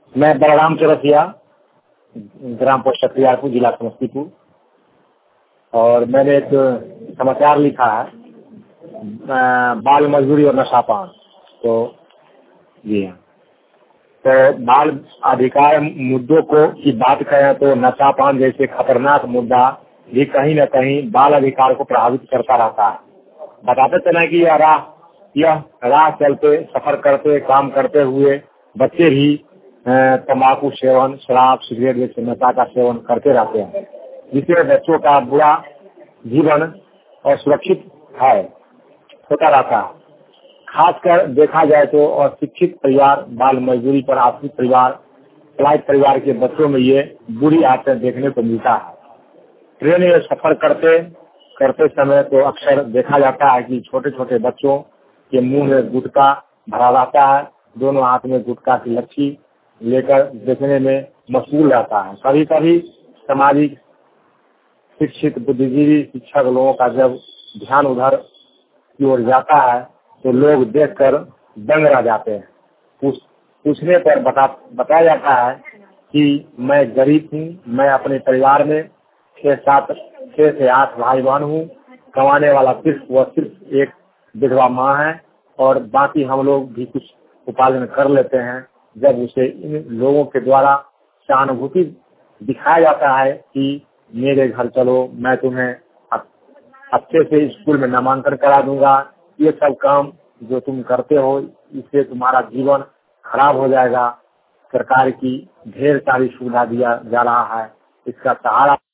मैं बलराम चौरसिया, ग्राम पोस्ट अख्तियारपुर, जिला समस्तीपुर। और मैंने एक समाचार लिखा है, बाल मजदूरी और नशापान। तो जी हाँ, तो बाल अधिकार मुद्दों को की बात करें तो नशापान जैसे खतरनाक मुद्दा भी कहीं न कहीं बाल अधिकार को प्रभावित करता रहता है। बताते चले कि यह राह चलते, सफर करते, काम करते हुए बच्चे भी तंबाकू सेवन, शराब, सिगरेट जैसे नशा का सेवन करते रहते हैं, जिससे बच्चों का बुरा जीवन असुरक्षित होता रहता है। खासकर देखा जाए तो अशिक्षित परिवार, बाल मजदूरी पर आश्रित परिवार, पलायित परिवार के बच्चों में ये बुरी आदतें देखने को मिलता है। ट्रेन में सफर करते समय तो अक्सर देखा जाता है कि छोटे छोटे बच्चों के मुंह में गुटखा भरा रहता है, दोनों हाथ में गुटखा की लच्छी लेकर देखने में मशगूल रहता है। कभी कभी सामाजिक शिक्षित बुद्धिजीवी शिक्षक लोगों का जब ध्यान उधर की ओर जाता है तो लोग देखकर दंग रह जाते हैं। पूछने पर बताया जाता है कि मैं गरीब हूँ, मैं अपने परिवार में 6 से 8 भाई बहन हूँ, कमाने वाला सिर्फ एक विधवा माँ है और बाकी हम लोग भी कुछ उपार्जन कर लेते हैं। जब उसे इन लोगों के द्वारा सहानुभूति दिखाया जाता है कि मेरे घर चलो, मैं तुम्हें अच्छे से स्कूल में नामांकन करा दूंगा, ये सब काम जो तुम करते हो इससे तुम्हारा जीवन खराब हो जाएगा, सरकार की ढेर सारी सुविधा दिया जा रहा है, इसका सहारा